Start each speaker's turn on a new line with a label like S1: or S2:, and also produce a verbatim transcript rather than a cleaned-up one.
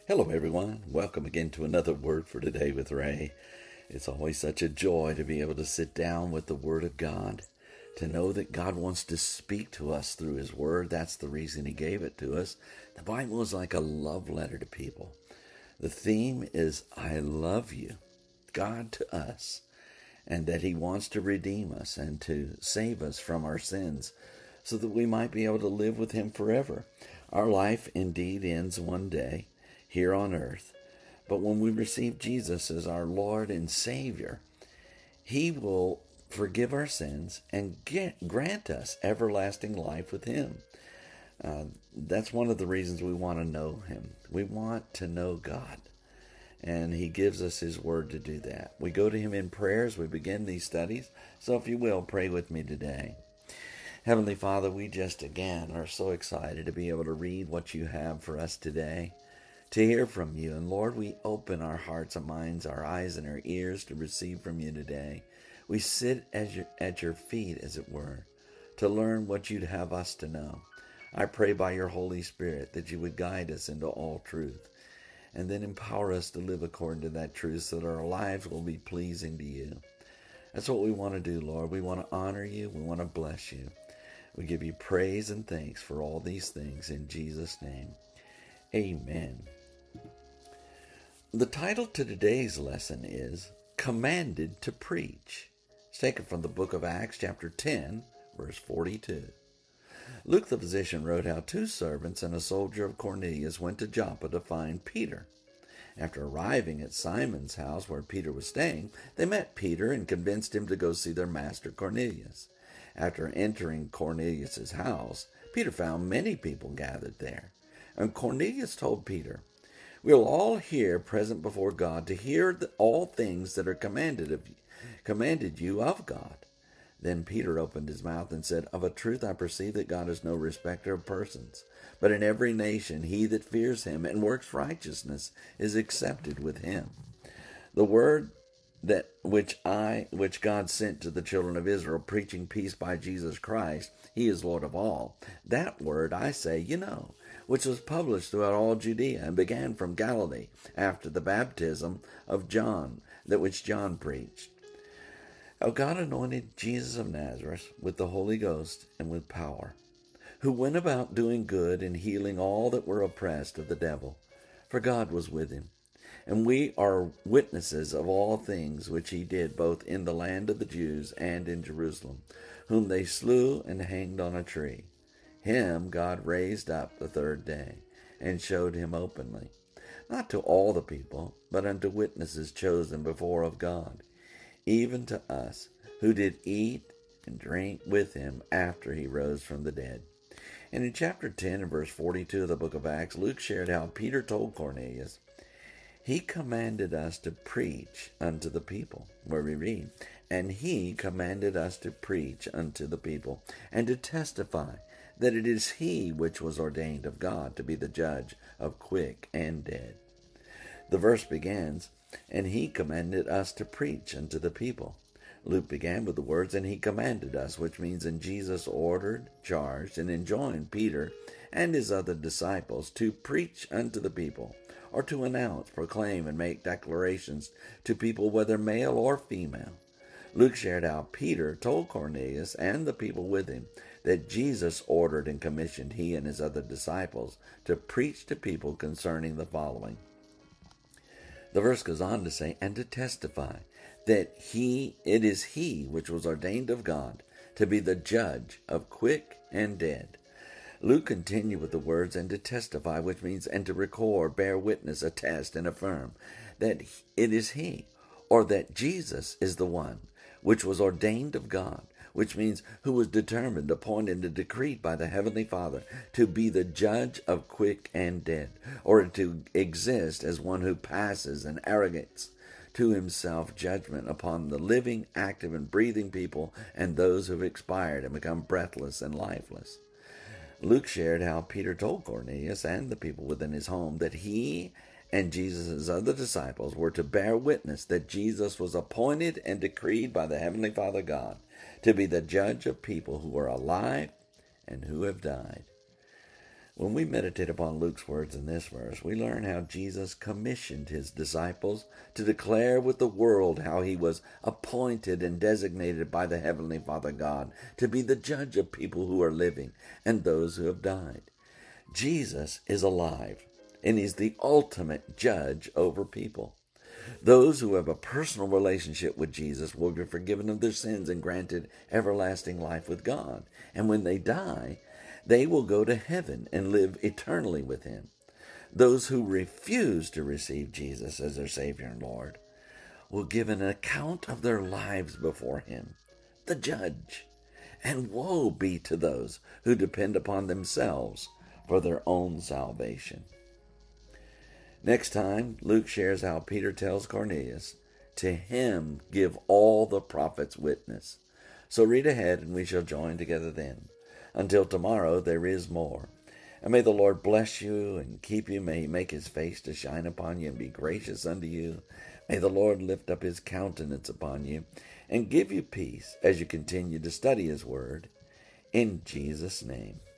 S1: Hello, everyone. Welcome again to another Word for Today with Ray. It's always such a joy to be able to sit down with the Word of God, to know that God wants to speak to us through His Word. That's the reason He gave it to us. The Bible is like a love letter to people. The theme is, I love you, God to us, and that He wants to redeem us and to save us from our sins so that we might be able to live with Him forever. Our life indeed ends one day here on earth, but when we receive Jesus as our Lord and Savior, He will forgive our sins and get, grant us everlasting life with Him. Uh, that's one of the reasons we want to know Him. We want to know God, and He gives us His Word to do that. We go to Him in prayer as we begin these studies, so if you will, pray with me today. Heavenly Father, we just again are so excited to be able to read what You have for us today, to hear from You. And Lord, we open our hearts and minds, our eyes and our ears to receive from You today. We sit as your, at Your feet, as it were, to learn what You'd have us to know. I pray by Your Holy Spirit that You would guide us into all truth, and then empower us to live according to that truth so that our lives will be pleasing to You. That's what we want to do, Lord. We want to honor You. We want to bless You. We give You praise and thanks for all these things in Jesus' name. Amen. The title to today's lesson is Commanded to Preach. It's taken from the book of Acts, chapter ten, verse forty-two. Luke the physician wrote how two servants and a soldier of Cornelius went to Joppa to find Peter. After arriving at Simon's house where Peter was staying, they met Peter and convinced him to go see their master Cornelius. After entering Cornelius' house, Peter found many people gathered there. And Cornelius told Peter, "We are all here present before God to hear the, all things that are commanded of you, commanded you of God." Then Peter opened his mouth and said, "Of a truth I perceive that God is no respecter of persons, but in every nation he that fears Him and works righteousness is accepted with Him. The word that which I which God sent to the children of Israel, preaching peace by Jesus Christ, He is Lord of all. That word I say, you know, which was published throughout all Judea and began from Galilee after the baptism of John, that which John preached. How God anointed Jesus of Nazareth with the Holy Ghost and with power, who went about doing good and healing all that were oppressed of the devil, for God was with Him. And we are witnesses of all things which He did, both in the land of the Jews and in Jerusalem, whom they slew and hanged on a tree. Him God raised up the third day, and showed Him openly, not to all the people, but unto witnesses chosen before of God, even to us, who did eat and drink with Him after He rose from the dead." And in chapter ten and verse forty-two of the book of Acts, Luke shared how Peter told Cornelius, "He commanded us to preach unto the people," where we read, "and He commanded us to preach unto the people, and to testify that it is He which was ordained of God to be the judge of quick and dead." The verse begins, "And He commanded us to preach unto the people." Luke began with the words, "and He commanded us," which means in Jesus ordered, charged, and enjoined Peter and his other disciples to preach unto the people, or to announce, proclaim, and make declarations to people, whether male or female. Luke shared how Peter told Cornelius and the people with him that Jesus ordered and commissioned he and his other disciples to preach to people concerning the following. The verse goes on to say, "and to testify that he, it is He which was ordained of God to be the judge of quick and dead." Luke continued with the words, "and to testify," which means and to record, bear witness, attest, and affirm that it is He, or that Jesus is the one which was ordained of God, which means who was determined, appointed, and decreed by the Heavenly Father to be the judge of quick and dead, or to exist as one who passes and arrogates to Himself judgment upon the living, active, and breathing people and those who have expired and become breathless and lifeless. Luke shared how Peter told Cornelius and the people within his home that he and Jesus' other disciples were to bear witness that Jesus was appointed and decreed by the Heavenly Father God to be the judge of people who are alive and who have died. When we meditate upon Luke's words in this verse, we learn how Jesus commissioned his disciples to declare with the world how he was appointed and designated by the Heavenly Father God to be the judge of people who are living and those who have died. Jesus is alive, and he's the ultimate judge over people. Those who have a personal relationship with Jesus will be forgiven of their sins and granted everlasting life with God. And when they die, they will go to heaven and live eternally with him. Those who refuse to receive Jesus as their Savior and Lord will give an account of their lives before him, the judge. And woe be to those who depend upon themselves for their own salvation. Next time, Luke shares how Peter tells Cornelius, to him give all the prophets witness. So read ahead and we shall join together then. Until tomorrow, there is more. And may the Lord bless you and keep you. May he make his face to shine upon you and be gracious unto you. May the Lord lift up his countenance upon you and give you peace as you continue to study his word. In Jesus' name.